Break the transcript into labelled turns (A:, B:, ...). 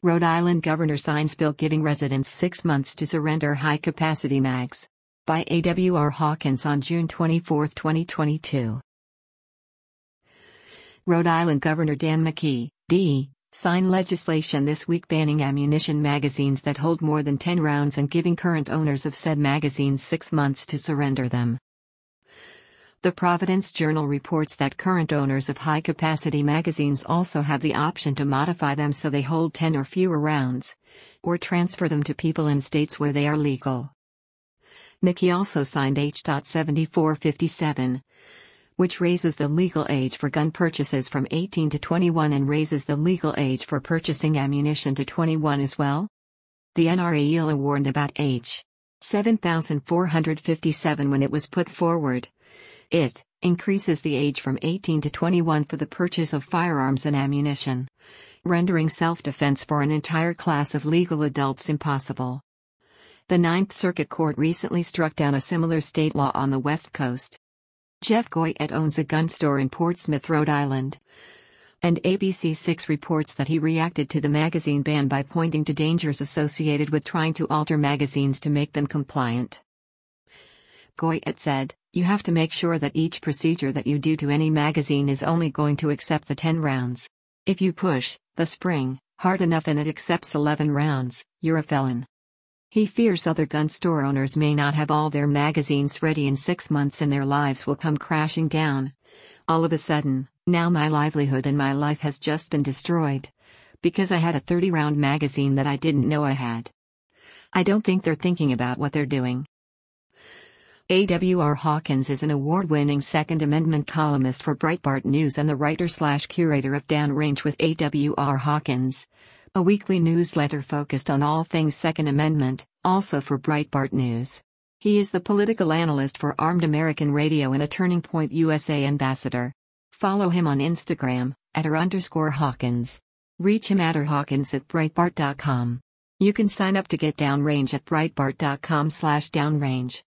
A: Rhode Island governor signs bill giving residents 6 months to surrender high-capacity mags. By A.W.R. Hawkins on June 24, 2022. Rhode Island Governor Dan McKee, D., signed legislation this week banning ammunition magazines that hold more than 10 rounds and giving current owners of said magazines 6 months to surrender them. The Providence Journal reports that current owners of high-capacity magazines also have the option to modify them so they hold 10 or fewer rounds, or transfer them to people in states where they are legal. McKee also signed H.7457, which raises the legal age for gun purchases from 18 to 21 and raises the legal age for purchasing ammunition to 21 as well. The NRA warned about H. 7457 when it was put forward. It increases the age from 18 to 21 for the purchase of firearms and ammunition, rendering self-defense for an entire class of legal adults impossible. The Ninth Circuit Court recently struck down a similar state law on the West Coast. Jeff Goyette owns a gun store in Portsmouth, Rhode Island. And ABC6 reports that he reacted to the magazine ban by pointing to dangers associated with trying to alter magazines to make them compliant. Goyette said, "You have to make sure that each procedure that you do to any magazine is only going to accept the 10 rounds. If you push the spring hard enough and it accepts 11 rounds, you're a felon." He fears other gun store owners may not have all their magazines ready in 6 months and their lives will come crashing down. All of a sudden, now my livelihood and my life has just been destroyed. Because I had a 30-round magazine that I didn't know I had. I don't think they're thinking about what they're doing. A.W.R. Hawkins is an award-winning Second Amendment columnist for Breitbart News and the writer/curator of Downrange with A.W.R. Hawkins, a weekly newsletter focused on all things Second Amendment, also for Breitbart News. He is the political analyst for Armed American Radio and a Turning Point USA ambassador. Follow him on Instagram, @r_Hawkins. Reach him at @Hawkins@Breitbart.com. You can sign up to get Downrange at Breitbart.com/Downrange.